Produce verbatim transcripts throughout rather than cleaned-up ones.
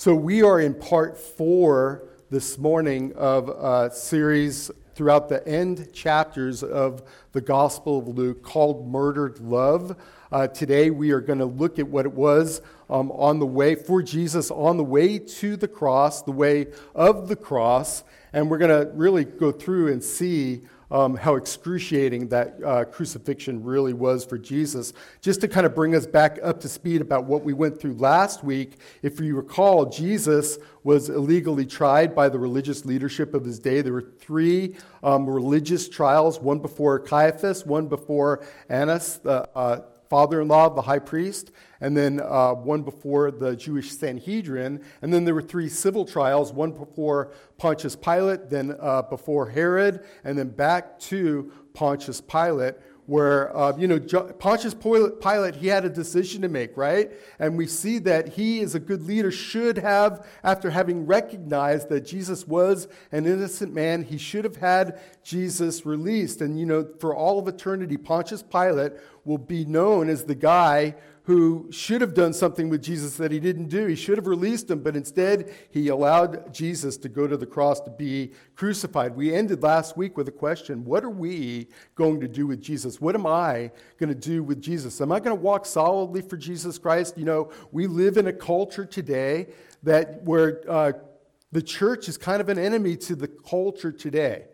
So we are in part four this morning of a series throughout the end chapters of the Gospel of Luke called Murdered Love. Uh, today we are going to look at what it was um, on the way for Jesus, on the way to the cross, the way of the cross, and we're going to really go through and see Um, how excruciating that uh, crucifixion really was for Jesus. Just to kind of bring us back up to speed about what we went through last week, if you recall, Jesus was illegally tried by the religious leadership of his day. There were three um, religious trials, one before Caiaphas, one before Annas, the uh, father-in-law of the high priest, and then uh, one before the Jewish Sanhedrin. And then there were three civil trials, one before Pontius Pilate, then uh, before Herod, and then back to Pontius Pilate, where, uh, you know, Pontius Pilate, he had a decision to make, right? And we see that he, as a good leader, should have, after having recognized that Jesus was an innocent man, he should have had Jesus released. And, you know, for all of eternity, Pontius Pilate will be known as the guy who should have done something with Jesus that he didn't do. He should have released him, but instead he allowed Jesus to go to the cross to be crucified. We ended last week with a question: what are we going to do with Jesus? What am I going to do with Jesus? Am I going to walk solidly for Jesus Christ? You know, we live in a culture today that where uh, the church is kind of an enemy to the culture today.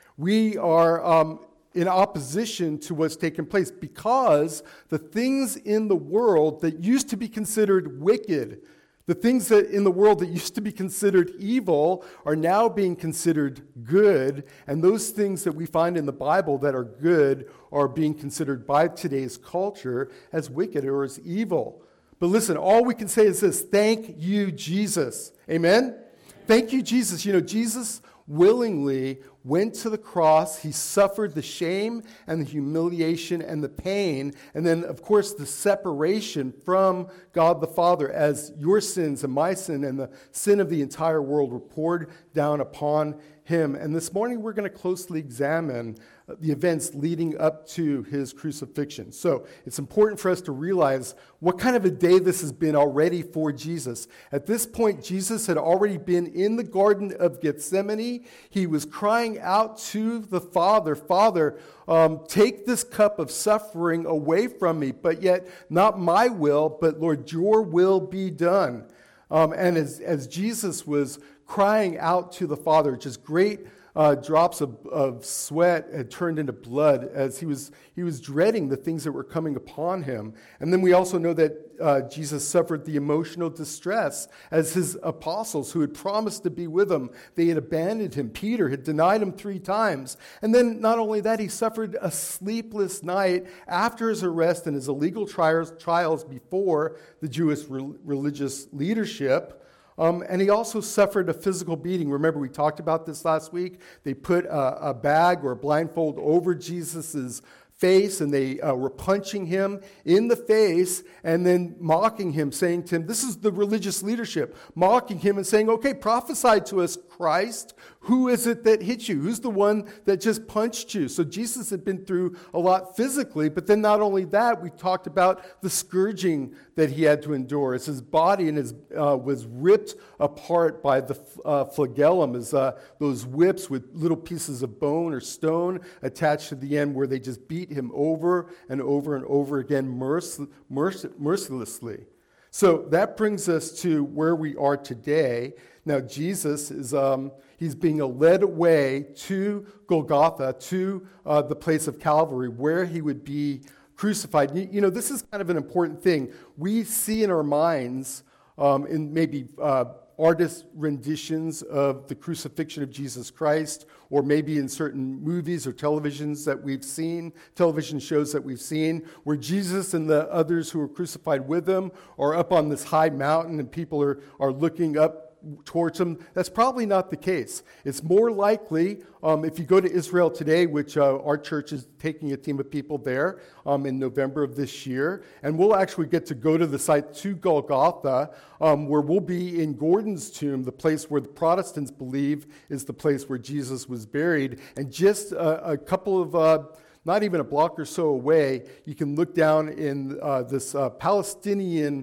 We are Um, in opposition to what's taken place, because the things in the world that used to be considered wicked, the things that in the world that used to be considered evil, are now being considered good, and those things that we find in the Bible that are good are being considered by today's culture as wicked or as evil. But listen, all we can say is this: thank you, Jesus. Amen? Thank you, Jesus. You know, Jesus willingly went to the cross. He suffered the shame and the humiliation and the pain, and then, of course, the separation from God the Father, as your sins and my sin and the sin of the entire world were poured down upon him. And this morning we're going to closely examine the events leading up to his crucifixion. So it's important for us to realize what kind of a day this has been already for Jesus. At this point, Jesus had already been in the Garden of Gethsemane. He was crying out to the Father, Father, um, take this cup of suffering away from me, but yet not my will, but Lord, your will be done. Um, and as, as Jesus was crying out to the Father, just great Uh, drops of, of sweat had turned into blood as he was he was dreading the things that were coming upon him. And then we also know that uh, Jesus suffered the emotional distress as his apostles, who had promised to be with him, they had abandoned him. Peter had denied him three times. And then not only that, he suffered a sleepless night after his arrest and his illegal trials, trials before the Jewish re- religious leadership. Um, and he also suffered a physical beating. Remember, we talked about this last week. They put a, a bag or a blindfold over Jesus' face, and they uh, were punching him in the face and then mocking him, saying to him, this is the religious leadership, mocking him and saying, okay, prophesy to us, Christ. Who is it that hit you? Who's the one that just punched you? So Jesus had been through a lot physically, but then not only that, we talked about the scourging that he had to endure as his body and his uh, was ripped apart by the uh, flagellum, as uh, those whips with little pieces of bone or stone attached to the end, where they just beat him over and over and over again merc- merc- mercilessly. So that brings us to where we are today. Now Jesus is um, he's being led away to Golgotha, to uh, the place of Calvary, where he would be crucified. You, you know, this is kind of an important thing. We see in our minds, um, in maybe uh, artist renditions of the crucifixion of Jesus Christ, or maybe in certain movies or televisions that we've seen, television shows that we've seen, where Jesus and the others who were crucified with him are up on this high mountain and people are, are looking up towards him. That's probably not the case. It's more likely, um, if you go to Israel today, which uh, our church is taking a team of people there um, in November of this year, and we'll actually get to go to the site to Golgotha, um, where we'll be in Gordon's tomb, the place where the Protestants believe is the place where Jesus was buried. And just a, a couple of uh, not even a block or so away, you can look down in uh, this uh, Palestinian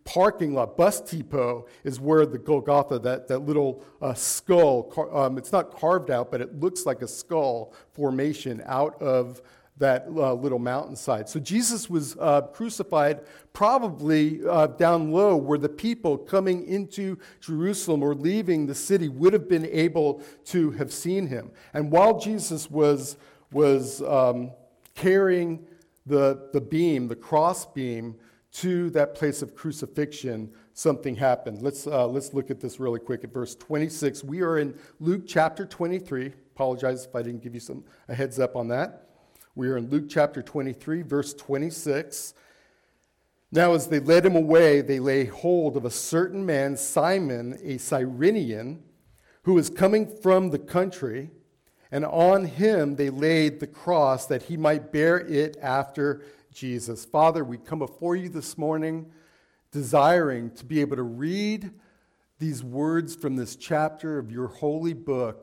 parking lot, bus depot, is where the Golgotha, that, that little uh, skull, car, um, it's not carved out, but it looks like a skull formation out of that uh, little mountainside. So Jesus was uh, crucified probably uh, down low where the people coming into Jerusalem or leaving the city would have been able to have seen him. And while Jesus was, was um, carrying the, the beam, the cross beam, to that place of crucifixion, something happened. Let's, uh, let's look at this really quick at verse twenty-six. We are in Luke chapter twenty-three. Apologize if I didn't give you some a heads up on that. We are in Luke chapter twenty-three, verse twenty-six. Now as they led him away, they lay hold of a certain man, Simon, a Cyrenian, who was coming from the country, and on him they laid the cross that he might bear it after Jesus. Father, we come before you this morning desiring to be able to read these words from this chapter of your holy book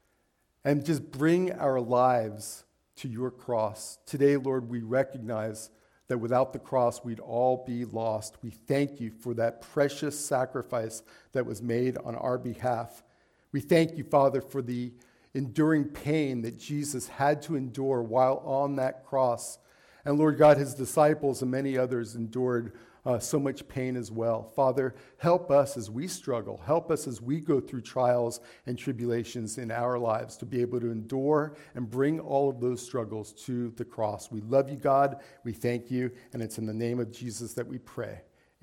and just bring our lives to your cross. Today, Lord, we recognize that without the cross, we'd all be lost. We thank you for that precious sacrifice that was made on our behalf. We thank you, Father, for the enduring pain that Jesus had to endure while on that cross. And Lord God, his disciples and many others endured uh, so much pain as well. Father, help us as we struggle. Help us as we go through trials and tribulations in our lives to be able to endure and bring all of those struggles to the cross. We love you, God. We thank you. And it's in the name of Jesus that we pray.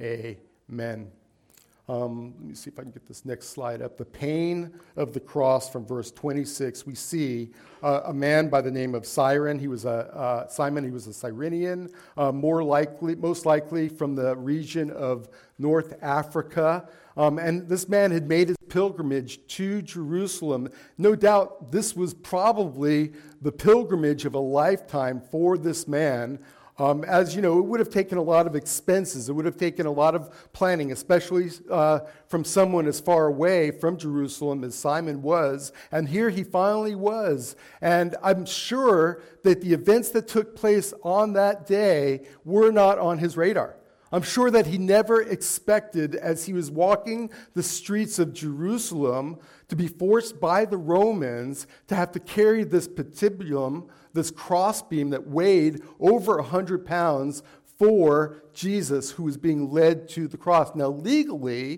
Amen. Um, let me see if I can get this next slide up. The pain of the cross from verse twenty-six. We see uh, a man by the name of Cyrene. He was a uh, Simon. He was a Cyrenian, uh, more likely, most likely from the region of North Africa. Um, and this man had made his pilgrimage to Jerusalem. No doubt, this was probably the pilgrimage of a lifetime for this man. Um, as you know, it would have taken a lot of expenses. It would have taken a lot of planning, especially uh, from someone as far away from Jerusalem as Simon was. And here he finally was. And I'm sure that the events that took place on that day were not on his radar. I'm sure that he never expected, as he was walking the streets of Jerusalem, to be forced by the Romans to have to carry this patibulum, this crossbeam that weighed over one hundred pounds for Jesus, who was being led to the cross. Now, legally,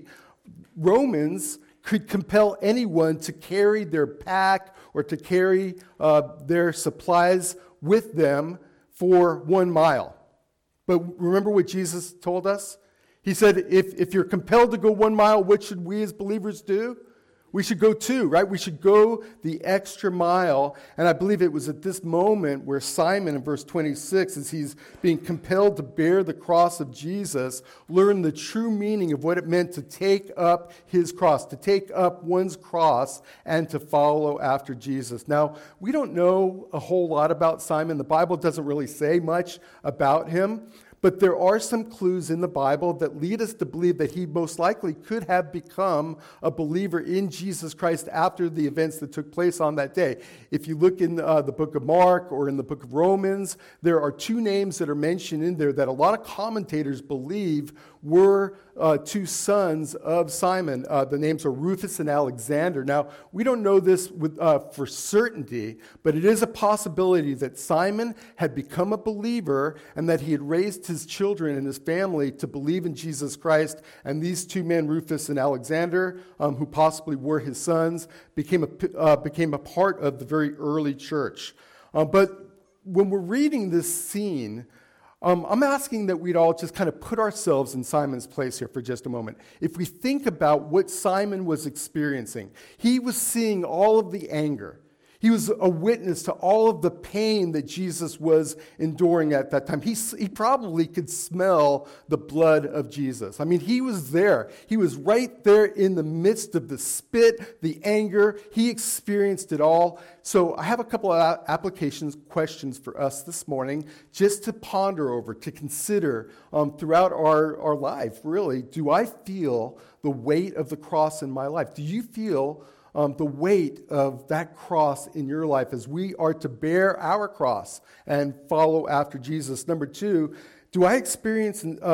Romans could compel anyone to carry their pack or to carry uh, their supplies with them for one mile. But remember what Jesus told us? He said, if, if you're compelled to go one mile, what should we as believers do? We should go two, right? We should go the extra mile. And I believe it was at this moment where Simon, in verse twenty-six, as he's being compelled to bear the cross of Jesus, learned the true meaning of what it meant to take up his cross, to take up one's cross and to follow after Jesus. Now, we don't know a whole lot about Simon. The Bible doesn't really say much about him. But there are some clues in the Bible that lead us to believe that he most likely could have become a believer in Jesus Christ after the events that took place on that day. If you look in uh, the book of Mark or in the book of Romans, there are two names that are mentioned in there that a lot of commentators believe were uh, two sons of Simon. Uh, the names are Rufus and Alexander. Now, we don't know this with, uh, for certainty, but it is a possibility that Simon had become a believer and that he had raised his children and his family to believe in Jesus Christ. And these two men, Rufus and Alexander, um, who possibly were his sons, became a, uh, became a part of the very early church. Uh, but when we're reading this scene, Um, I'm asking that we'd all just kind of put ourselves in Simon's place here for just a moment. If we think about what Simon was experiencing, he was seeing all of the anger. He was a witness to all of the pain that Jesus was enduring at that time. He, he probably could smell the blood of Jesus. I mean, he was there. He was right there in the midst of the spit, the anger. He experienced it all. So I have a couple of applications, questions for us this morning, just to ponder over, to consider um, throughout our, our life, really. Do I feel the weight of the cross in my life? Do you feel Um, the weight of that cross in your life as we are to bear our cross and follow after Jesus? Number two, do I experience uh,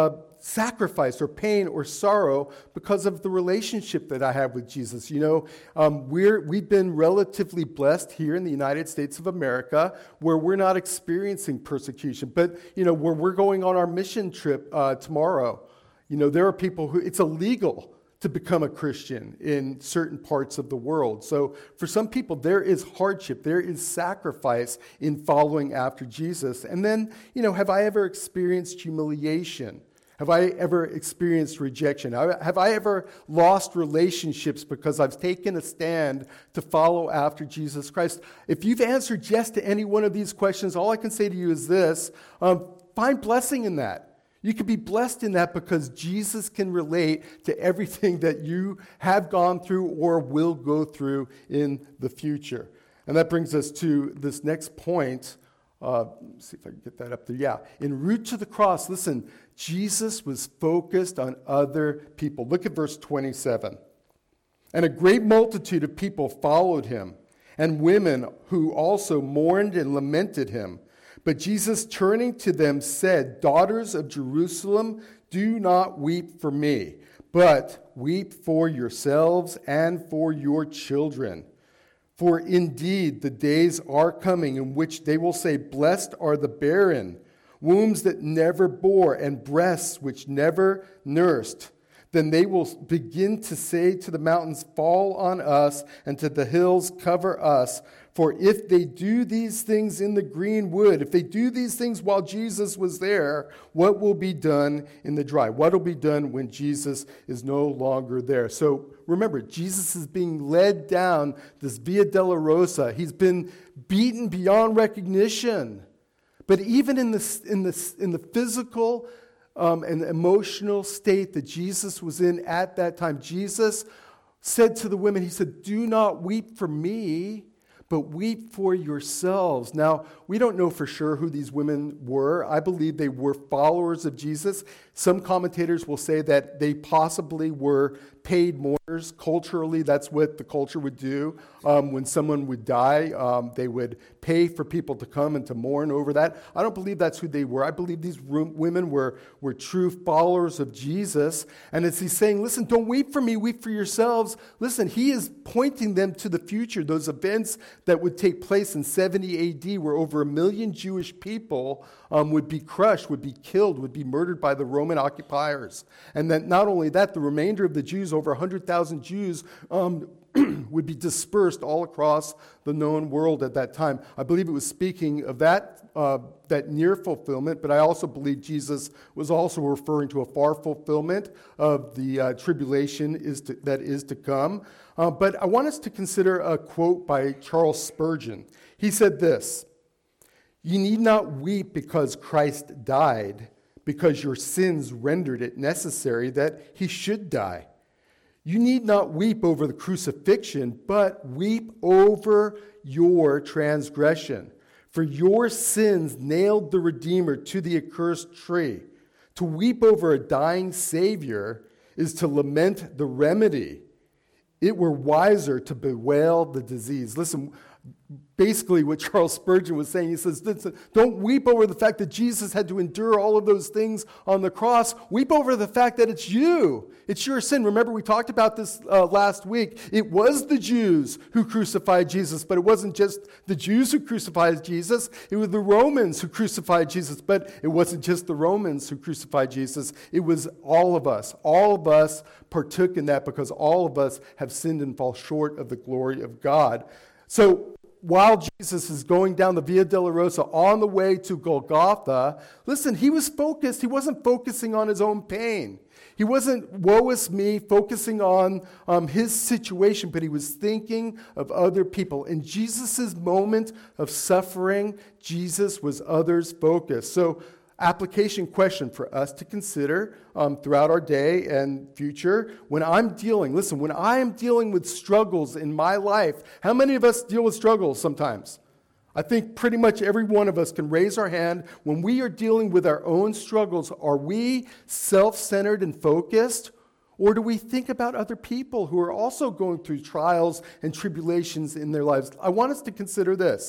sacrifice or pain or sorrow because of the relationship that I have with Jesus. You know, um, we're, we've been relatively blessed here in the United States of America where we're not experiencing persecution. But, you know, where we're going on our mission trip uh, tomorrow, you know, there are people who, it's illegal to become a Christian in certain parts of the world. So for some people, there is hardship, there is sacrifice in following after Jesus. And then, you know, have I ever experienced humiliation? Have I ever experienced rejection? Have I ever lost relationships because I've taken a stand to follow after Jesus Christ? If you've answered yes to any one of these questions, all I can say to you is this, um, find blessing in that. You can be blessed in that because Jesus can relate to everything that you have gone through or will go through in the future. And that brings us to this next point. Uh, let's see if I can get that up there. Yeah. En route to the cross, listen, Jesus was focused on other people. Look at verse twenty-seven. And a great multitude of people followed him, and women who also mourned and lamented him. But Jesus, turning to them, said, Daughters of Jerusalem, do not weep for me, but weep for yourselves and for your children. For indeed the days are coming in which they will say, Blessed are the barren, wombs that never bore, and breasts which never nursed. Then they will begin to say to the mountains, Fall on us, and to the hills, Cover us. For if they do these things in the green wood, if they do these things while Jesus was there, what will be done in the dry? What will be done when Jesus is no longer there? So remember, Jesus is being led down this Via Dolorosa. He's been beaten beyond recognition. But even in the, in the, in the physical um, and emotional state that Jesus was in at that time, Jesus said to the women, he said, Do not weep for me, but weep for yourselves. Now, we don't know for sure who these women were. I believe they were followers of Jesus. Some commentators will say that they possibly were paid mourners. Culturally, that's what the culture would do. Um, when someone would die, um, they would pay for people to come and to mourn over that. I don't believe that's who they were. I believe these women were, were true followers of Jesus. And as he's saying, listen, don't weep for me, weep for yourselves. Listen, he is pointing them to the future, those events that would take place in seventy A D, where over a million Jewish people um, would be crushed, would be killed, would be murdered by the Roman occupiers. And then not only that, the remainder of the Jews, over one hundred thousand Jews, um, would be dispersed all across the known world at that time. I believe it was speaking of that uh, that near fulfillment, but I also believe Jesus was also referring to a far fulfillment of the uh, tribulation is to, that is to come. Uh, but I want us to consider a quote by Charles Spurgeon. He said this, "You need not weep because Christ died, because your sins rendered it necessary that he should die. You need not weep over the crucifixion, but weep over your transgression. For your sins nailed the Redeemer to the accursed tree. To weep over a dying Savior is to lament the remedy. It were wiser to bewail the disease." Listen, basically what Charles Spurgeon was saying, he says, don't weep over the fact that Jesus had to endure all of those things on the cross. Weep over the fact that it's you. It's your sin. Remember, we talked about this uh, last week. It was the Jews who crucified Jesus, but it wasn't just the Jews who crucified Jesus. It was the Romans who crucified Jesus, but it wasn't just the Romans who crucified Jesus. It was all of us. All of us partook in that because all of us have sinned and fall short of the glory of God. So while Jesus is going down the Via Dolorosa on the way to Golgotha, listen, he was focused. He wasn't focusing on his own pain. He wasn't, woe is me, focusing on um, his situation, but he was thinking of other people. In Jesus' moment of suffering, Jesus was others focused. So, application question for us to consider um, throughout our day and future. When I'm dealing, listen, when I am dealing with struggles in my life, how many of us deal with struggles sometimes? I think pretty much every one of us can raise our hand. When we are dealing with our own struggles, are we self-centered and focused? Or do we think about other people who are also going through trials and tribulations in their lives? I want us to consider this.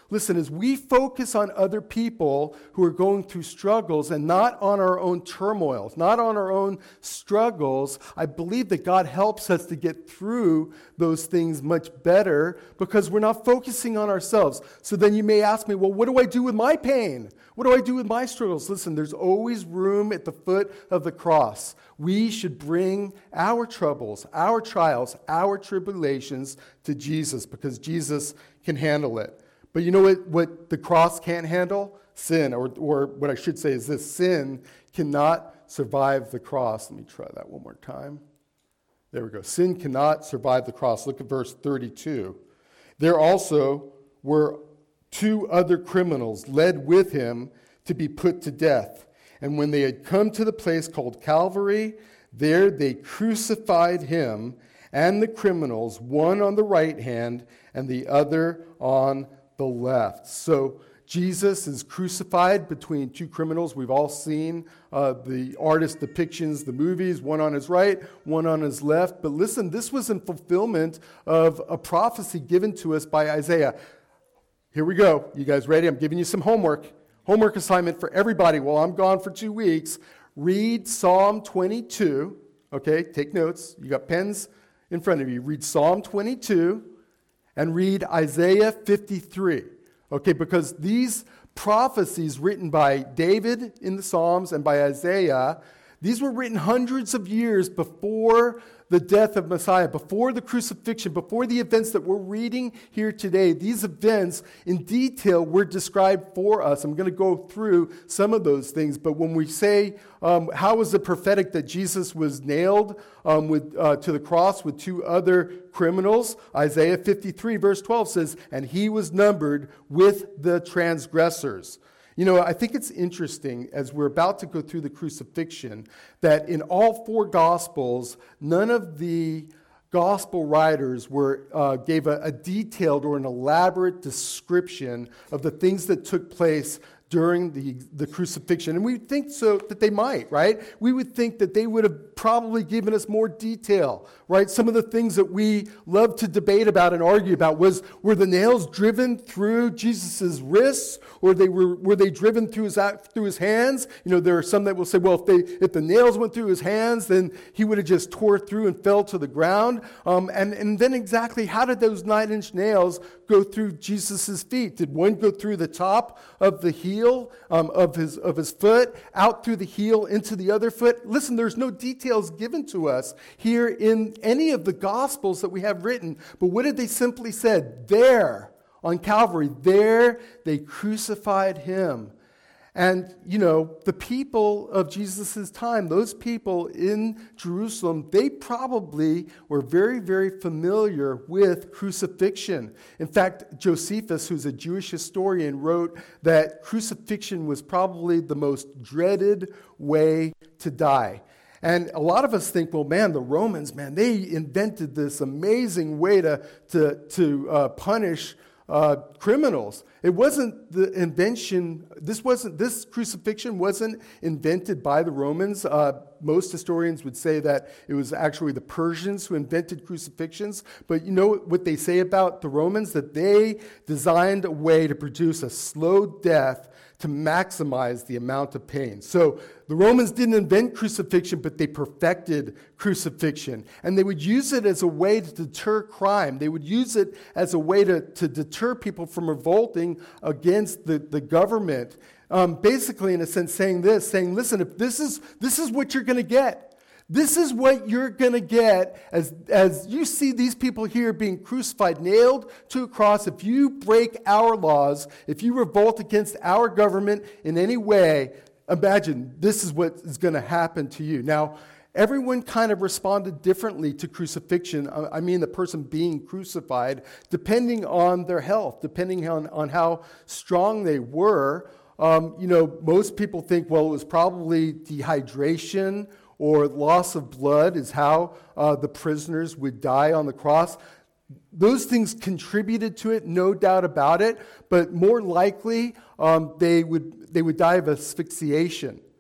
Listen, as we focus on other people who are going through struggles and not on our own turmoils, not on our own struggles, I believe that God helps us to get through those things much better because we're not focusing on ourselves. So then you may ask me, well, what do I do with my pain? What do I do with my struggles? Listen, there's always room at the foot of the cross. We should bring our troubles, our trials, our tribulations to Jesus because Jesus can handle it. But you know what, what the cross can't handle? Sin, or, or what I should say is this, sin cannot survive the cross. Let me try that one more time. There we go. Sin cannot survive the cross. Look at verse thirty-two. There also were two other criminals led with him to be put to death. And when they had come to the place called Calvary, there they crucified him and the criminals, one on the right hand and the other on the left. So Jesus is crucified between two criminals. We've all seen uh, the artist depictions, the movies, one on his right, one on his left. But listen, this was in fulfillment of a prophecy given to us by Isaiah. Here we go. You guys ready? I'm giving you some homework. Homework assignment for everybody while I'm gone for two weeks. Read Psalm twenty-two. Okay, take notes. You got pens in front of you. Read Psalm twenty-two and read Isaiah fifty-three. Okay, because these prophecies written by David in the Psalms and by Isaiah, these were written hundreds of years before the death of Messiah, before the crucifixion, before the events that we're reading here today. These events in detail were described for us. I'm going to go through some of those things, but when we say, um, how is it prophetic that Jesus was nailed um, with, uh, to the cross with two other criminals? Isaiah fifty-three verse twelve says, and he was numbered with the transgressors. You know, I think it's interesting as we're about to go through the crucifixion that in all four Gospels, none of the Gospel writers were uh, gave a, a detailed or an elaborate description of the things that took place during the, the crucifixion. And we think so that they might, right? We would think that they would have probably given us more detail, right? Some of the things that we love to debate about and argue about was, were the nails driven through Jesus' wrists, or they were were they driven through his through his hands? You know, there are some that will say, well, if they if the nails went through his hands, then he would have just tore through and fell to the ground. Um, and, and then exactly how did those nine-inch nails go through Jesus' feet? Did one go through the top of the heel um, of his of his foot, out through the heel into the other foot? Listen, there's no details given to us here in any of the Gospels that we have written. But what did they simply said? There on Calvary, there they crucified him. And, you know, the people of Jesus' time, those people in Jerusalem, they probably were very, very familiar with crucifixion. In fact, Josephus, who's a Jewish historian, wrote that crucifixion was probably the most dreaded way to die. And a lot of us think, well, man, the Romans, man, they invented this amazing way to, to, to uh, punish Uh, criminals. It wasn't the invention, this wasn't, this crucifixion wasn't invented by the Romans. Uh, most historians would say that it was actually the Persians who invented crucifixions. But you know what they say about the Romans? That they designed a way to produce a slow death to maximize the amount of pain. So the Romans didn't invent crucifixion, but they perfected crucifixion. And they would use it as a way to deter crime. They would use it as a way to, to deter people from revolting against the, the government. Um, basically, in a sense, saying this, saying, listen, if this is this is what you're going to get. This is what you're going to get as, as you see these people here being crucified, nailed to a cross. If you break our laws, if you revolt against our government in any way, imagine this is what is going to happen to you. Now, everyone kind of responded differently to crucifixion. I mean, the person being crucified, depending on their health, depending on, on how strong they were. Um, you know, most people think, well, it was probably dehydration or loss of blood is how uh, the prisoners would die on the cross. Those things contributed to it, no doubt about it, but more likely um, they would they would die of asphyxiation.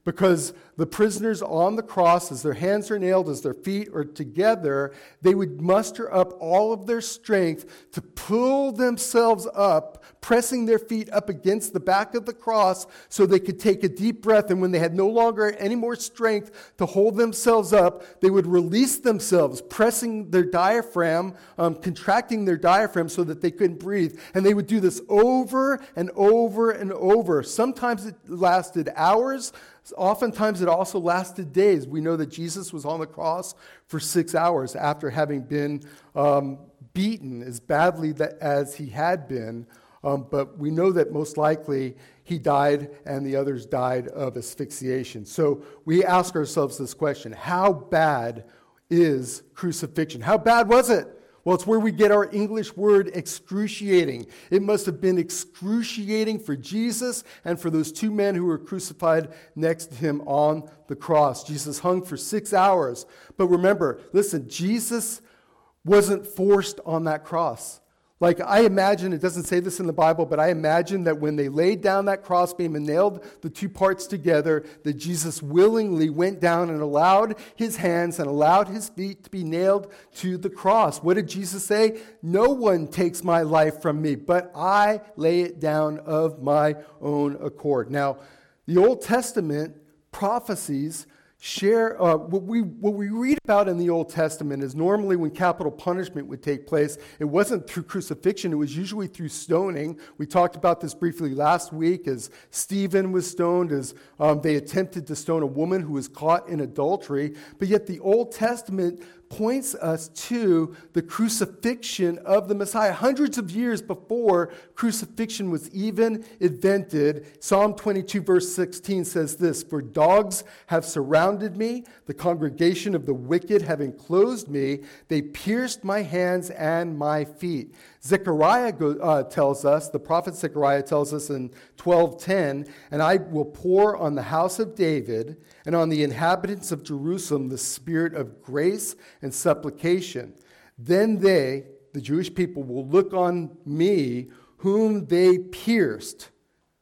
because the prisoners on the cross, as their hands are nailed, as their feet are together, they would muster up all of their strength to pull themselves up, pressing their feet up against the back of the cross so they could take a deep breath. And when they had no longer any more strength to hold themselves up, they would release themselves, pressing their diaphragm, um, contracting their diaphragm so that they couldn't breathe. And they would do this over and over and over. Sometimes it lasted hours. Oftentimes it also lasted days. We know that Jesus was on the cross for six hours after having been um, beaten as badly that, as he had been. Um, but we know that most likely he died and the others died of asphyxiation. So we ask ourselves this question: how bad is crucifixion? How bad was it? Well, it's where we get our English word excruciating. It must have been excruciating for Jesus and for those two men who were crucified next to him on the cross. Jesus hung for six hours. But remember, listen, Jesus wasn't forced on that cross. Like, I imagine, it doesn't say this in the Bible, but I imagine that when they laid down that crossbeam and nailed the two parts together, that Jesus willingly went down and allowed his hands and allowed his feet to be nailed to the cross. What did Jesus say? No one takes my life from me, but I lay it down of my own accord. Now, the Old Testament prophecies share uh, what we what we read about in the Old Testament is normally when capital punishment would take place. It wasn't through crucifixion. It was usually through stoning. We talked about this briefly last week as Stephen was stoned, as um, they attempted to stone a woman who was caught in adultery. But yet the Old Testament points us to the crucifixion of the Messiah. Hundreds of years before crucifixion was even invented, Psalm twenty-two verse sixteen says this: "For dogs have surrounded me, the congregation of the wicked have enclosed me, they pierced my hands and my feet." Zechariah go, uh, tells us, the prophet Zechariah tells us in twelve ten, "And I will pour on the house of David and on the inhabitants of Jerusalem the spirit of grace and supplication. Then they," the Jewish people, "will look on me whom they pierced.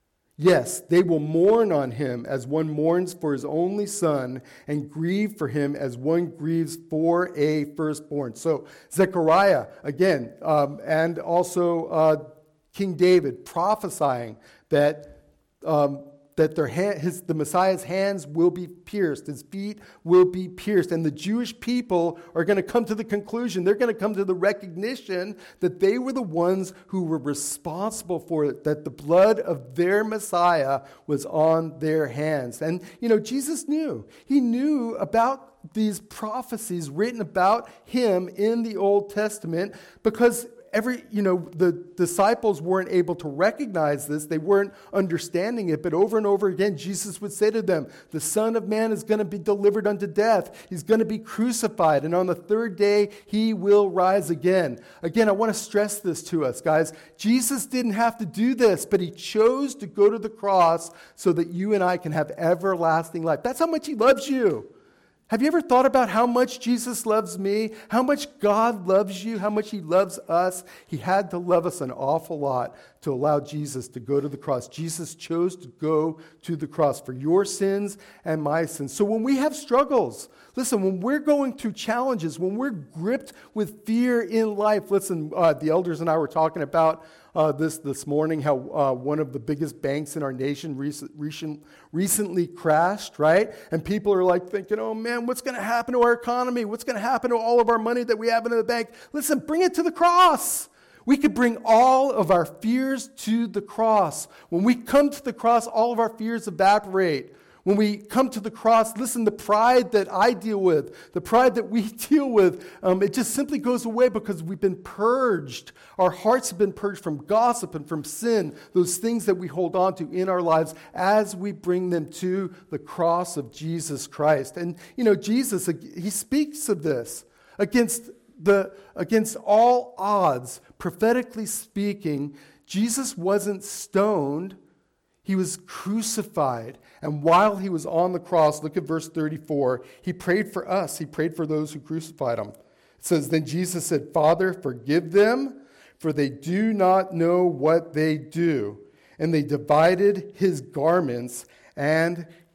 Yes, they will mourn on him as one mourns for his only son, and grieve for him as one grieves for a firstborn." So Zechariah, again, um, and also uh, King David prophesying that um, that their hand, his, the Messiah's hands will be pierced, his feet will be pierced. And the Jewish people are going to come to the conclusion, they're going to come to the recognition that they were the ones who were responsible for it, that the blood of their Messiah was on their hands. And, you know, Jesus knew. He knew about these prophecies written about him in the Old Testament because Every, you know, the disciples weren't able to recognize this. They weren't understanding it. But over and over again, Jesus would say to them, the Son of Man is going to be delivered unto death. He's going to be crucified. And on the third day, he will rise again. Again, I want to stress this to us, guys. Jesus didn't have to do this, but he chose to go to the cross so that you and I can have everlasting life. That's how much he loves you. Have you ever thought about how much Jesus loves me? How much God loves you? How much he loves us? He had to love us an awful lot to allow Jesus to go to the cross. Jesus chose to go to the cross for your sins and my sins. So when we have struggles, listen, when we're going through challenges, when we're gripped with fear in life, listen, uh, the elders and I were talking about Uh, this this morning, how uh, one of the biggest banks in our nation recent, recent, recently crashed, right? And people are like thinking, oh man, what's going to happen to our economy? What's going to happen to all of our money that we have in the bank? Listen, bring it to the cross. We could bring all of our fears to the cross. When we come to the cross, all of our fears evaporate. When we come to the cross, listen, the pride that I deal with, the pride that we deal with, um, it just simply goes away because we've been purged. Our hearts have been purged from gossip and from sin, those things that we hold on to in our lives as we bring them to the cross of Jesus Christ. And, you know, Jesus, he speaks of this against the against all odds, prophetically speaking. Jesus wasn't stoned. He was crucified. And while he was on the cross, look at verse thirty-four, he prayed for us. He prayed for those who crucified him. It says, then Jesus said, Father, forgive them, for they do not know what they do. And they divided his garments and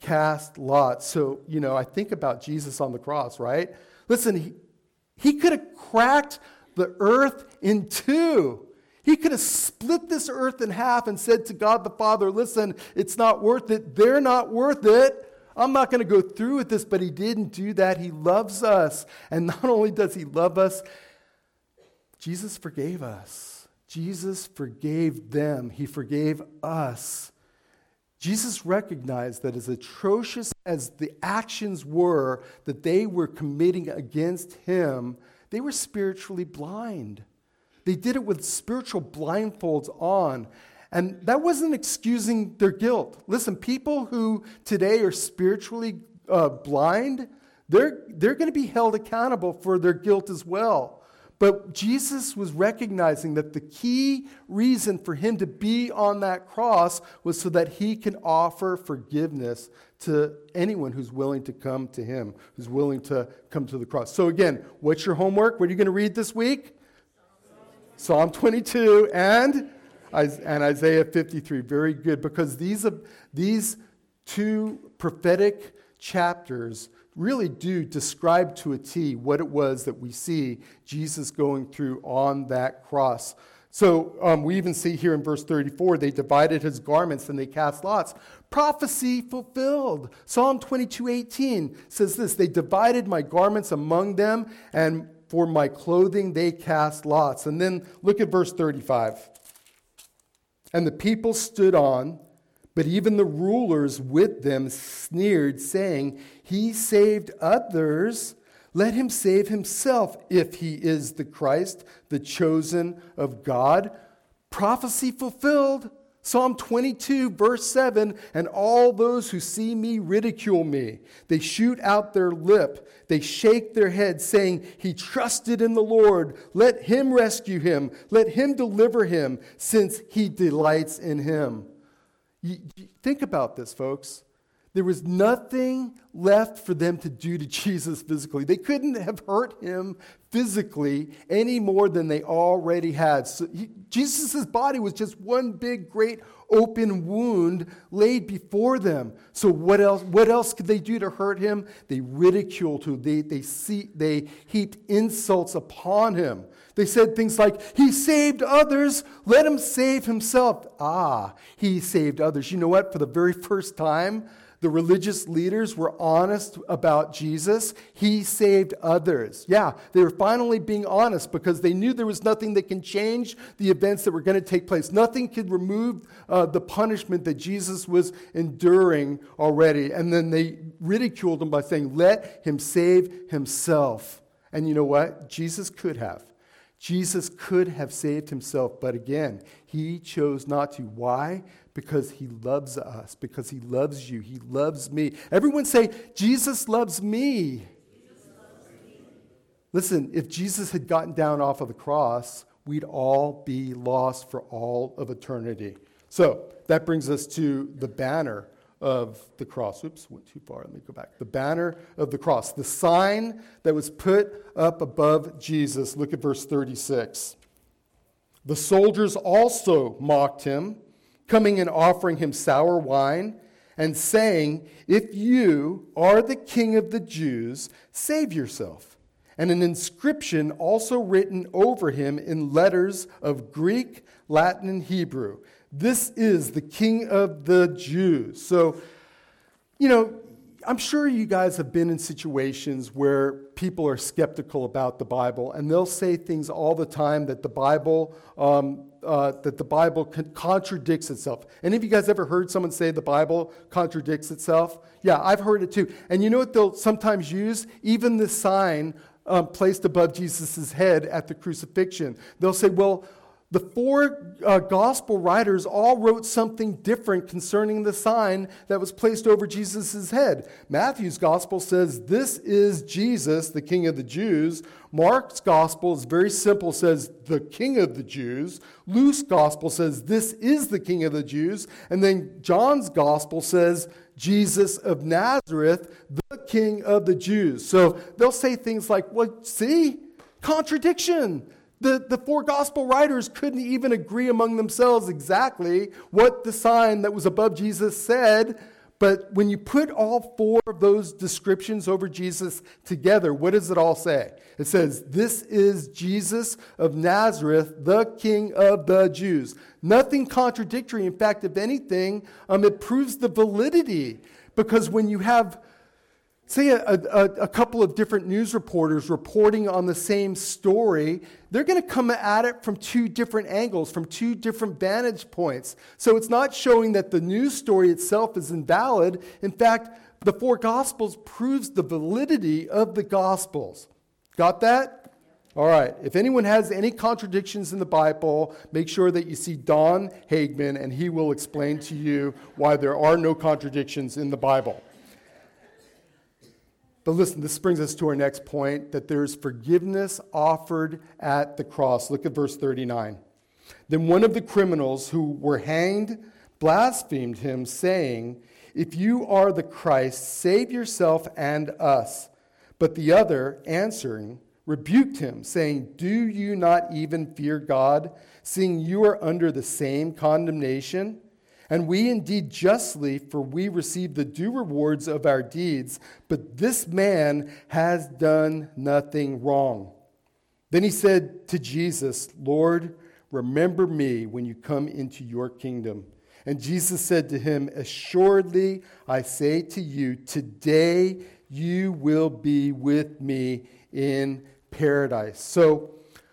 cast lots. So, you know, I think about Jesus on the cross, right? Listen, he, he could have cracked the earth in two. He could have split this earth in half and said to God the Father, listen, it's not worth it. They're not worth it. I'm not going to go through with this, but he didn't do that. He loves us. And not only does he love us, Jesus forgave us. Jesus forgave them. He forgave us. Jesus recognized that as atrocious as the actions were that they were committing against him, they were spiritually blind. They did it with spiritual blindfolds on. And that wasn't excusing their guilt. Listen, people who today are spiritually uh, blind, they're, they're going to be held accountable for their guilt as well. But Jesus was recognizing that the key reason for him to be on that cross was so that he can offer forgiveness to anyone who's willing to come to him, who's willing to come to the cross. So again, what's your homework? What are you going to read this week? Psalm twenty-two and, and Isaiah fifty-three. Very good, because these, these two prophetic chapters really do describe to a T what it was that we see Jesus going through on that cross. So um, we even see here in verse thirty-four, they divided his garments and they cast lots. Prophecy fulfilled. Psalm twenty-two eighteen says this, they divided my garments among them, and for my clothing they cast lots. And then look at verse thirty-five. And the people stood on, but even the rulers with them sneered, saying, he saved others, let him save himself if he is the Christ, the chosen of God. Prophecy fulfilled. Psalm twenty-two, verse seven, and all those who see me ridicule me. They shoot out their lip. They shake their head, saying, he trusted in the Lord. Let him rescue him. Let him deliver him, since he delights in him. You, you think about this, folks. There was nothing left for them to do to Jesus physically. They couldn't have hurt him physically any more than they already had. So Jesus' body was just one big, great open wound laid before them. So what else? What else could they do to hurt him? They ridiculed him. They they see they heaped insults upon him. They said things like, he saved others, let him save himself. Ah, he saved others. You know what? For the very first time, the religious leaders were honest about Jesus. He saved others. Yeah, they were finally being honest because they knew there was nothing that can change the events that were going to take place. Nothing could remove uh, the punishment that Jesus was enduring already. And then they ridiculed him by saying, let him save himself. And you know what? Jesus could have. Jesus could have saved himself, but again, he chose not to. Why? Because he loves us, because he loves you, he loves me. Everyone say, Jesus loves me. Jesus loves me. Listen, if Jesus had gotten down off of the cross, we'd all be lost for all of eternity. So that brings us to the banner of the cross. Oops, went too far. Let me go back. The banner of the cross, the sign that was put up above Jesus. Look at verse thirty-six. The soldiers also mocked him, coming and offering him sour wine, and saying, if you are the king of the Jews, save yourself. And an inscription also written over him in letters of Greek, Latin, and Hebrew. This is the King of the Jews. So, you know, I'm sure you guys have been in situations where people are skeptical about the Bible, and they'll say things all the time that the Bible um, uh, that the Bible con- contradicts itself. Any of you guys ever heard someone say the Bible contradicts itself? Yeah, I've heard it too. And you know what they'll sometimes use? Even the sign um, placed above Jesus' head at the crucifixion. They'll say, well, the four uh, gospel writers all wrote something different concerning the sign that was placed over Jesus' head. Matthew's gospel says, this is Jesus, the King of the Jews. Mark's gospel is very simple, says, the King of the Jews. Luke's gospel says, this is the King of the Jews. And then John's gospel says, Jesus of Nazareth, the King of the Jews. So they'll say things like, well, see, contradiction. The, the four gospel writers couldn't even agree among themselves exactly what the sign that was above Jesus said, But when you put all four of those descriptions over Jesus together, what does it all say? It says, this is Jesus of Nazareth, the King of the Jews. Nothing contradictory. In fact, if anything, um, it proves the validity. Because when you have, say, a, a, a couple of different news reporters reporting on the same story, they're going to come at it from two different angles, from two different vantage points. So it's not showing that the news story itself is invalid. In fact, the four Gospels proves the validity of the Gospels. Got that? All right. If anyone has any contradictions in the Bible, make sure that you see Don Hagman, and he will explain to you why there are no contradictions in the Bible. But listen, this brings us to our next point, that there's forgiveness offered at the cross. Look at verse thirty-nine. Then one of the criminals who were hanged blasphemed him, saying, if you are the Christ, save yourself and us. But the other, answering, rebuked him, saying, do you not even fear God, seeing you are under the same condemnation? And we indeed justly, for we receive the due rewards of our deeds, but this man has done nothing wrong. Then he said to Jesus, Lord, remember me when you come into your kingdom. And Jesus said to him, assuredly, I say to you, today you will be with me in paradise. So,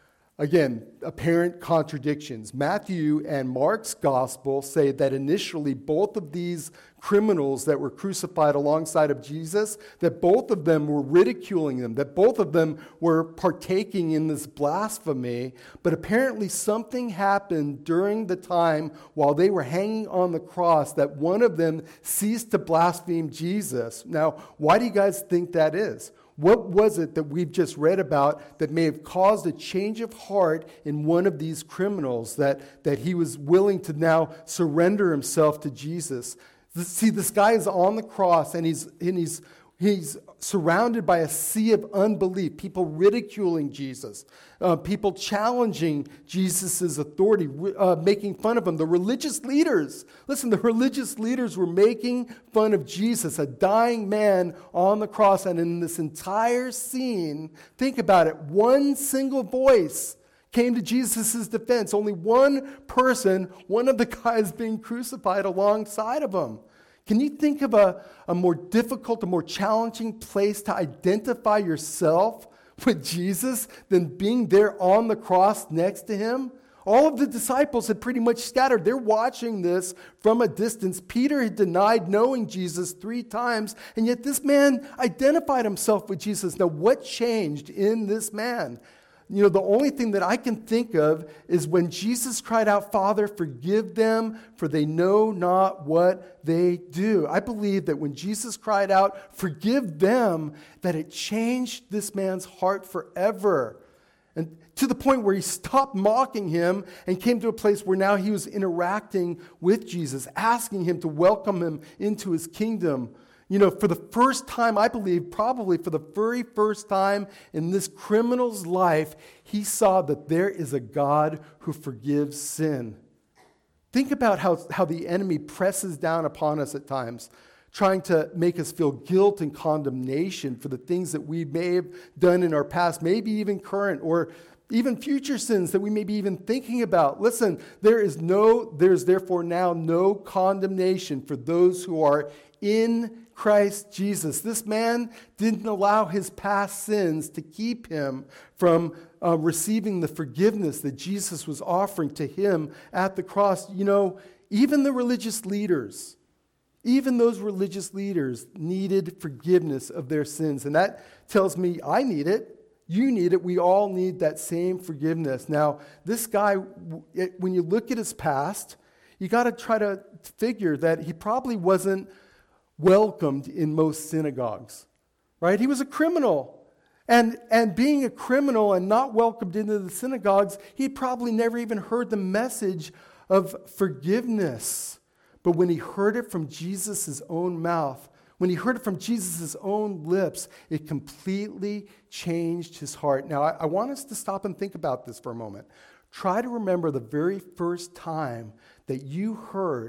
again, apparent contradictions. Matthew and Mark's gospel say that initially both of these criminals that were crucified alongside of Jesus, that both of them were ridiculing them, that both of them were partaking in this blasphemy. But apparently something happened during the time while they were hanging on the cross that one of them ceased to blaspheme Jesus. Now, why do you guys think that is? What was it that we've just read about that may have caused a change of heart in one of these criminals, that, that he was willing to now surrender himself to Jesus? See, this guy is on the cross, and he's, and he's, he's surrounded by a sea of unbelief, people ridiculing Jesus, uh, people challenging Jesus' authority, uh, making fun of him. The religious leaders, listen, the religious leaders were making fun of Jesus, a dying man on the cross. And in this entire scene, think about it, one single voice came to Jesus' defense. Only one person, one of the guys being crucified alongside of him. Can you think of a, a more difficult, a more challenging place to identify yourself with Jesus than being there on the cross next to him? All of the disciples had pretty much scattered. They're watching this from a distance. Peter had denied knowing Jesus three times, and yet this man identified himself with Jesus. Now, what changed in this man? You know, the only thing that I can think of is when Jesus cried out, Father, forgive them, for they know not what they do. I believe that when Jesus cried out, forgive them, that it changed this man's heart forever. And to the point where he stopped mocking him and came to a place where now he was interacting with Jesus, asking him to welcome him into his kingdom. You know, for the first time, I believe, probably for the very first time in this criminal's life, he saw that there is a God who forgives sin. Think about how, how the enemy presses down upon us at times, trying to make us feel guilt and condemnation for the things that we may have done in our past, maybe even current or even future sins that we may be even thinking about. Listen, there is no, there's therefore now no condemnation for those who are in Christ Jesus. This man didn't allow his past sins to keep him from uh, receiving the forgiveness that Jesus was offering to him at the cross. You know, even the religious leaders, even those religious leaders needed forgiveness of their sins. And that tells me I need it. You need it. We all need that same forgiveness. Now, this guy, when you look at his past, you got to try to figure that he probably wasn't welcomed in most synagogues, right? He was a criminal. And, and being a criminal and not welcomed into the synagogues, he probably never even heard the message of forgiveness. But when he heard it from Jesus' own mouth, when he heard it from Jesus' own lips, it completely changed his heart. Now, I, I want us to stop and think about this for a moment. Try to remember the very first time that you heard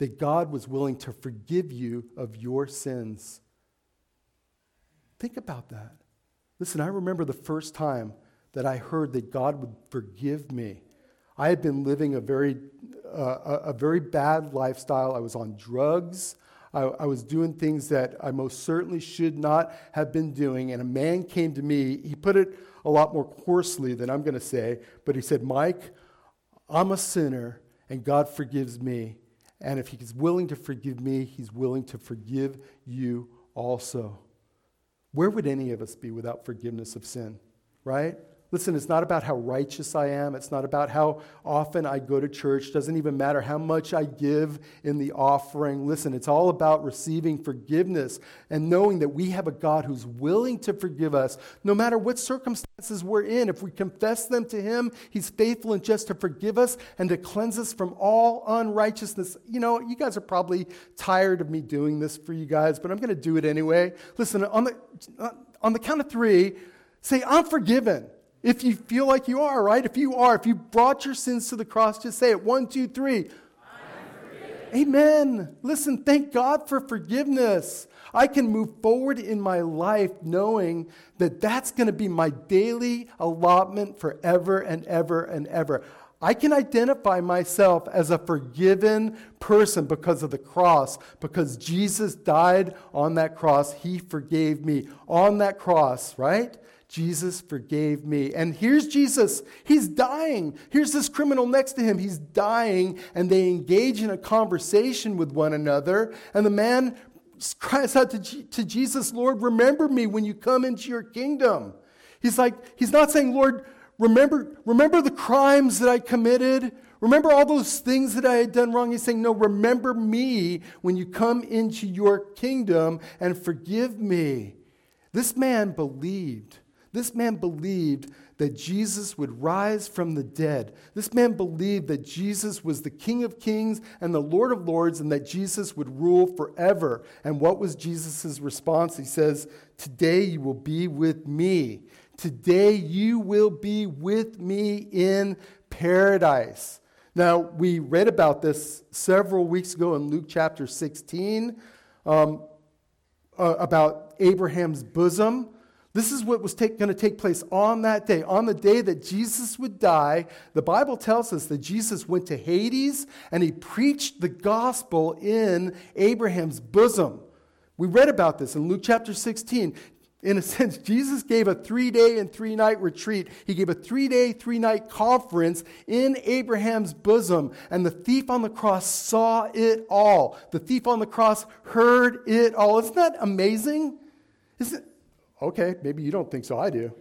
that God was willing to forgive you of your sins. Think about that. Listen, I remember the first time that I heard that God would forgive me. I had been living a very, uh, a, a very bad lifestyle. I was on drugs. I, I was doing things that I most certainly should not have been doing. And a man came to me. He put it a lot more coarsely than I'm going to say. But he said, Mike, I'm a sinner, and God forgives me. And if he's willing to forgive me, he's willing to forgive you also. Where would any of us be without forgiveness of sin, right? Listen, it's not about how righteous I am. It's not about how often I go to church. It doesn't even matter how much I give in the offering. Listen, it's all about receiving forgiveness and knowing that we have a God who's willing to forgive us no matter what circumstances we're in. If we confess them to him, he's faithful and just to forgive us and to cleanse us from all unrighteousness. You know, you guys are probably tired of me doing this for you guys, but I'm going to do it anyway. Listen, on the, on the count of three, say, I'm forgiven. If you feel like you are, right? If you are, if you brought your sins to the cross, just say it. One, two, three. Amen. Listen, thank God for forgiveness. I can move forward in my life knowing that that's going to be my daily allotment forever and ever and ever. I can identify myself as a forgiven person because of the cross, because Jesus died on that cross. He forgave me on that cross, right? Jesus forgave me. And here's Jesus. He's dying. Here's this criminal next to him. He's dying, and they engage in a conversation with one another. And the man cries out to, G- to Jesus, Lord, remember me when you come into your kingdom. He's like, he's not saying, Lord, remember, remember the crimes that I committed. Remember all those things that I had done wrong. He's saying, no, remember me when you come into your kingdom and forgive me. This man believed. This man believed that Jesus would rise from the dead. This man believed that Jesus was the King of Kings and the Lord of Lords, and that Jesus would rule forever. And what was Jesus' response? He says, today you will be with me. Today you will be with me in paradise. Now, we read about this several weeks ago in Luke chapter sixteen, um, uh, about Abraham's bosom. This is what was going to take place on that day. On the day that Jesus would die, the Bible tells us that Jesus went to Hades and he preached the gospel in Abraham's bosom. We read about this in Luke chapter sixteen. In a sense, Jesus gave a three-day and three-night retreat. He gave a three-day, three-night conference in Abraham's bosom. And the thief on the cross saw it all. The thief on the cross heard it all. Isn't that amazing? Isn't it? Okay, maybe you don't think so. I do.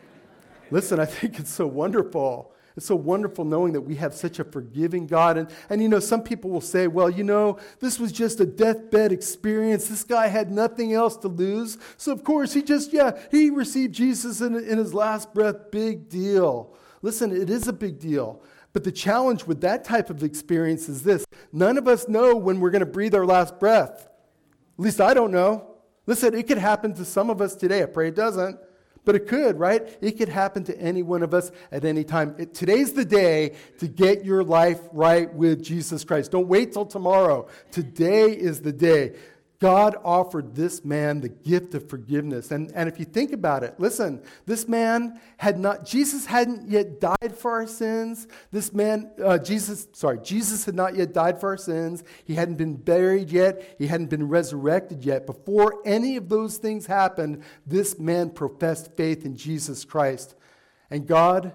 Listen, I think it's so wonderful. It's so wonderful knowing that we have such a forgiving God. And, and you know, some people will say, well, you know, this was just a deathbed experience. This guy had nothing else to lose. So, of course, he just, yeah, he received Jesus in, in his last breath. Big deal. Listen, it is a big deal. But the challenge with that type of experience is this. None of us know when we're going to breathe our last breath. At least I don't know. Listen, it could happen to some of us today. I pray it doesn't. But it could, right? It could happen to any one of us at any time. It, today's the day to get your life right with Jesus Christ. Don't wait till tomorrow. Today is the day. God offered this man the gift of forgiveness. And, and if you think about it, listen, this man had not, Jesus hadn't yet died for our sins. This man, uh, Jesus, sorry, Jesus had not yet died for our sins. He hadn't been buried yet. He hadn't been resurrected yet. Before any of those things happened, this man professed faith in Jesus Christ. And God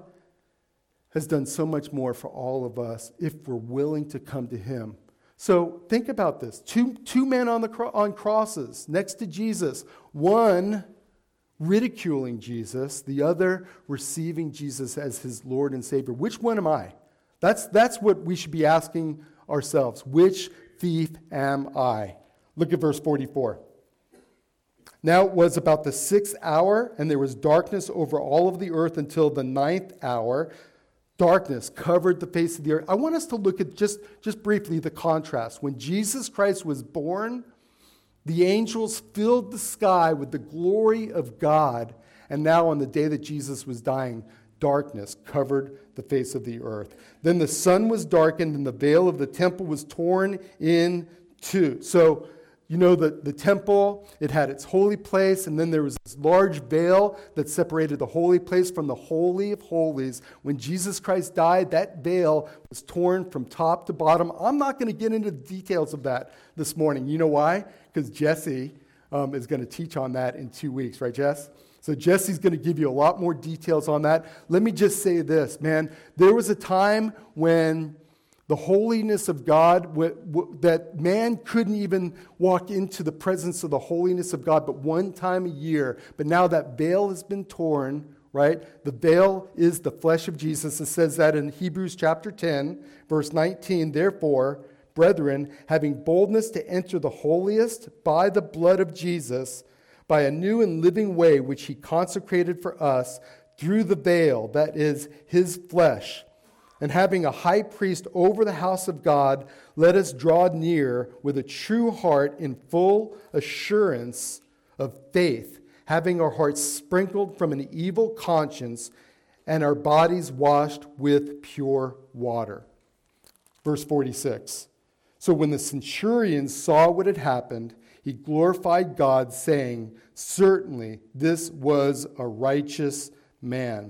has done so much more for all of us if we're willing to come to him. So think about this. Two, two men on, the cro- on crosses next to Jesus. One ridiculing Jesus, the other receiving Jesus as his Lord and Savior. Which one am I? That's, that's what we should be asking ourselves. Which thief am I? Look at verse forty-four. Now it was about the sixth hour, and there was darkness over all of the earth until the ninth hour. Darkness covered the face of the earth. I want us to look at just, just briefly the contrast. When Jesus Christ was born, the angels filled the sky with the glory of God. And now on the day that Jesus was dying, darkness covered the face of the earth. Then the sun was darkened, and the veil of the temple was torn in two. So, you know, the, the temple, it had its holy place, and then there was this large veil that separated the holy place from the Holy of Holies. When Jesus Christ died, that veil was torn from top to bottom. I'm not going to get into the details of that this morning. You know why? Because Jesse um, is going to teach on that in two weeks, right, Jess? So Jesse's going to give you a lot more details on that. Let me just say this, man. There was a time when the holiness of God, w- w- that man couldn't even walk into the presence of the holiness of God but one time a year. But now that veil has been torn, right? The veil is the flesh of Jesus. It says that in Hebrews chapter ten, verse nineteen. Therefore, brethren, having boldness to enter the holiest by the blood of Jesus, by a new and living way which he consecrated for us through the veil, that is his flesh. And having a high priest over the house of God, let us draw near with a true heart in full assurance of faith, having our hearts sprinkled from an evil conscience and our bodies washed with pure water. Verse forty-six. So when the centurion saw what had happened, he glorified God, saying, certainly this was a righteous man.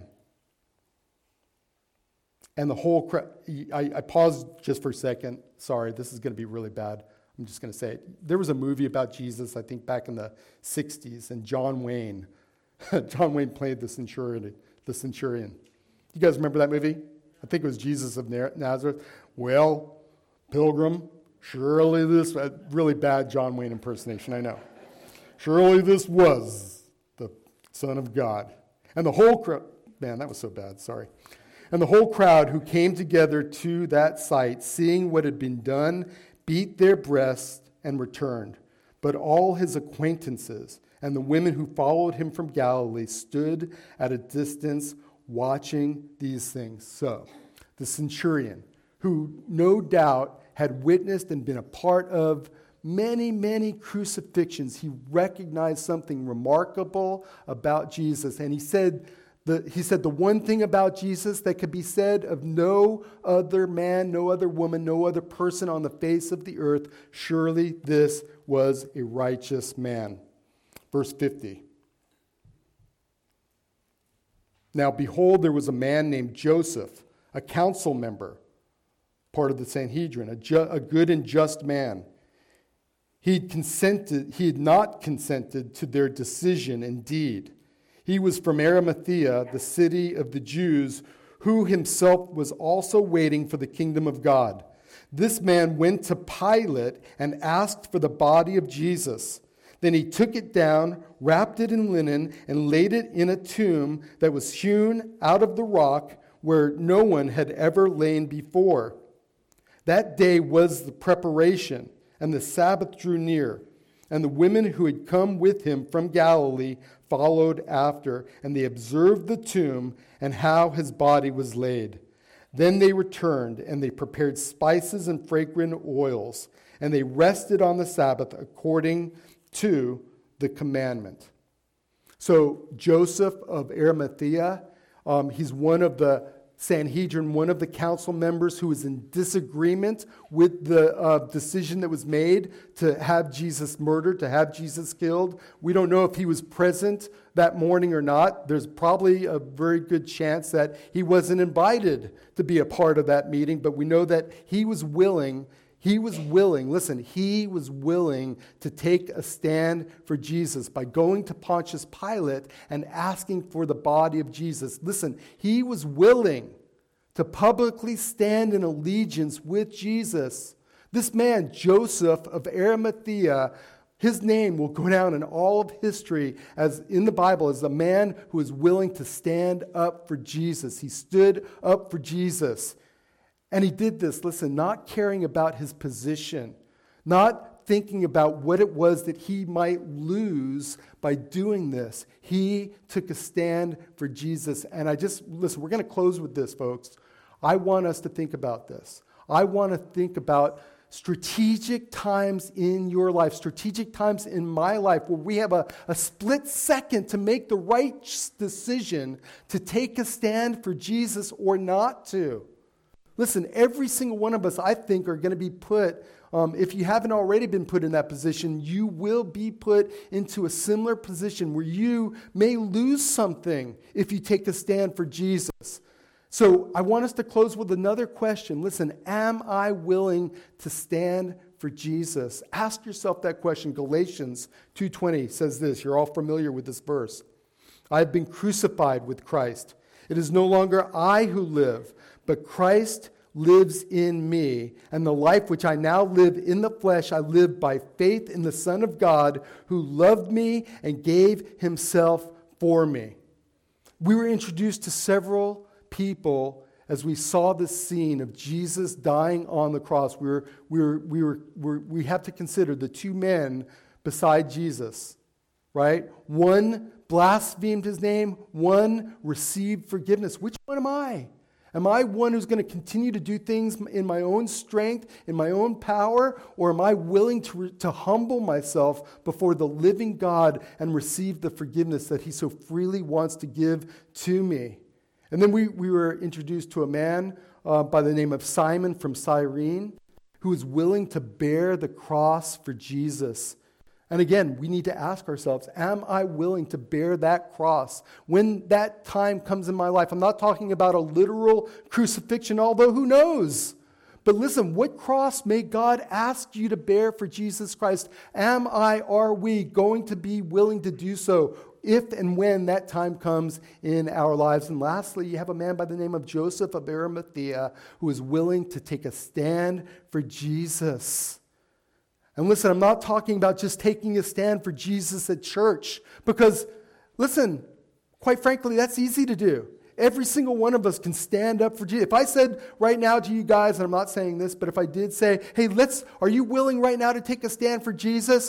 And the whole crowd, I, I paused just for a second. Sorry, this is going to be really bad. I'm just going to say it. There was a movie about Jesus, I think back in the sixties, and John Wayne. John Wayne played the centurion. The centurion. You guys remember that movie? I think it was Jesus of Nazareth. Well, Pilgrim, surely this, uh, really bad John Wayne impersonation, I know. Surely this was the Son of God. And the whole crowd, man, that was so bad, sorry. And the whole crowd who came together to that sight, seeing what had been done, beat their breasts and returned. But all his acquaintances and the women who followed him from Galilee stood at a distance watching these things. So, the centurion, who no doubt had witnessed and been a part of many, many crucifixions, he recognized something remarkable about Jesus. And he said, The, he said the one thing about Jesus that could be said of no other man, no other woman, no other person on the face of the earth, surely this was a righteous man. Verse fifty. Now behold, there was a man named Joseph, a council member, part of the Sanhedrin, a, ju- a good and just man. He had consented, he had not consented to their decision indeed. He was from Arimathea, the city of the Jews, who himself was also waiting for the kingdom of God. This man went to Pilate and asked for the body of Jesus. Then he took it down, wrapped it in linen, and laid it in a tomb that was hewn out of the rock where no one had ever lain before. That day was the preparation, and the Sabbath drew near. And the women who had come with him from Galilee followed after, and they observed the tomb and how his body was laid. Then they returned, and they prepared spices and fragrant oils, and they rested on the Sabbath according to the commandment. So Joseph of Arimathea, um, he's one of the Sanhedrin, one of the council members who was in disagreement with the uh, decision that was made to have Jesus murdered, to have Jesus killed. We don't know if he was present that morning or not. There's probably a very good chance that he wasn't invited to be a part of that meeting, but we know that he was willing He was willing, listen, he was willing to take a stand for Jesus by going to Pontius Pilate and asking for the body of Jesus. Listen, he was willing to publicly stand in allegiance with Jesus. This man, Joseph of Arimathea, his name will go down in all of history as in the Bible as a man who is willing to stand up for Jesus. He stood up for Jesus. And he did this, listen, not caring about his position, not thinking about what it was that he might lose by doing this. He took a stand for Jesus. And I just, listen, we're going to close with this, folks. I want us to think about this. I want to think about strategic times in your life, strategic times in my life, where we have a, a split second to make the right decision to take a stand for Jesus or not to. Listen, every single one of us, I think, are going to be put, um, if you haven't already been put in that position, you will be put into a similar position where you may lose something if you take a stand for Jesus. So I want us to close with another question. Listen, am I willing to stand for Jesus? Ask yourself that question. Galatians two twenty says this. You're all familiar with this verse. I have been crucified with Christ. It is no longer I who live, but Christ lives in me. And the life which I now live in the flesh, I live by faith in the Son of God, who loved me and gave himself for me. We were introduced to several people as we saw this scene of Jesus dying on the cross. We were, we were, we were, we're, we have to consider the two men beside Jesus, right? One blasphemed his name, one received forgiveness. Which one am I? Am I one who's going to continue to do things in my own strength, in my own power, or am I willing to, re- to humble myself before the living God and receive the forgiveness that he so freely wants to give to me? And then we, we were introduced to a man uh, by the name of Simon from Cyrene, who was willing to bear the cross for Jesus. And again, we need to ask ourselves, am I willing to bear that cross when that time comes in my life? I'm not talking about a literal crucifixion, although who knows? But listen, what cross may God ask you to bear for Jesus Christ? Am I, are we going to be willing to do so if and when that time comes in our lives? And lastly, you have a man by the name of Joseph of Arimathea who is willing to take a stand for Jesus. And listen, I'm not talking about just taking a stand for Jesus at church, because, listen, quite frankly, that's easy to do. Every single one of us can stand up for Jesus. If I said right now to you guys, and I'm not saying this, but if I did say, hey, let's, are you willing right now to take a stand for Jesus?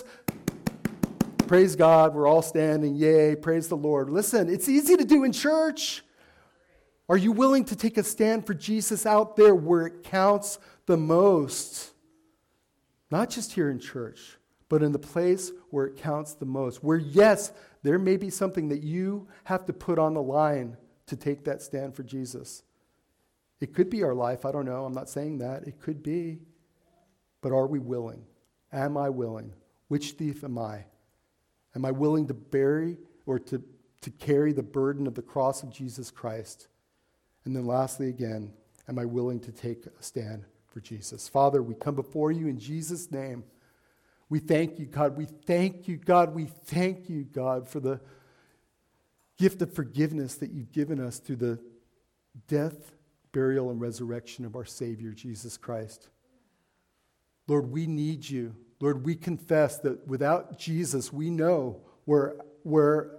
Praise God, we're all standing, yay, praise the Lord. Listen, it's easy to do in church. Are you willing to take a stand for Jesus out there where it counts the most? Not just here in church, but in the place where it counts the most. Where, yes, there may be something that you have to put on the line to take that stand for Jesus. It could be our life, I don't know, I'm not saying that. It could be. But are we willing? Am I willing? Which thief am I? Am I willing to bury or to, to carry the burden of the cross of Jesus Christ? And then lastly again, am I willing to take a stand for Jesus? Father, we come before you in Jesus' name. We thank you, God. We thank you, God. We thank you, God, for the gift of forgiveness that you've given us through the death, burial, and resurrection of our Savior, Jesus Christ. Lord, we need you. Lord, we confess that without Jesus, we know where, where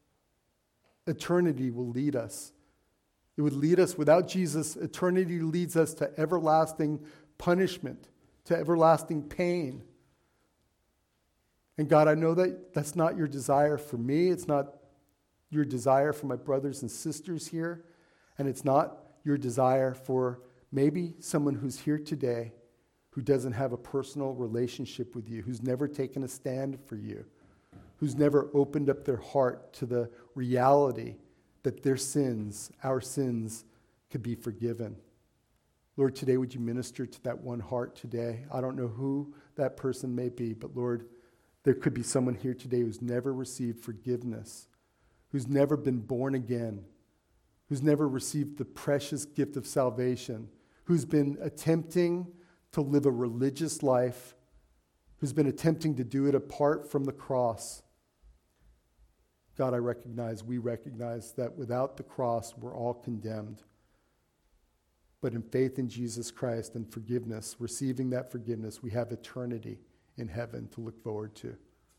eternity will lead us. It would lead us, without Jesus, eternity leads us to everlasting punishment, to everlasting pain. And God, I know that that's not your desire for me. It's not your desire for my brothers and sisters here. And it's not your desire for maybe someone who's here today who doesn't have a personal relationship with you, who's never taken a stand for you, who's never opened up their heart to the reality that their sins, our sins, could be forgiven. Lord, today would you minister to that one heart today? I don't know who that person may be, but Lord, there could be someone here today who's never received forgiveness, who's never been born again, who's never received the precious gift of salvation, who's been attempting to live a religious life, who's been attempting to do it apart from the cross. God, I recognize, we recognize that without the cross, we're all condemned. But in faith in Jesus Christ and forgiveness, receiving that forgiveness, we have eternity in heaven to look forward to.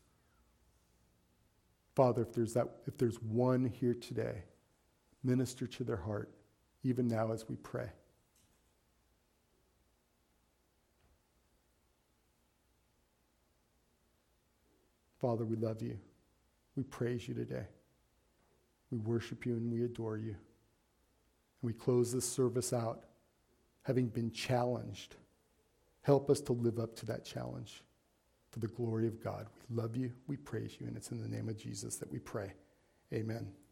Father, if there's that, if there's one here today, minister to their heart, even now as we pray. Father, we love you. We praise you today. We worship you and we adore you. And we close this service out having been challenged, Help us to live up to that challenge for the glory of God. We love you, we praise you, and it's in the name of Jesus that we pray. Amen.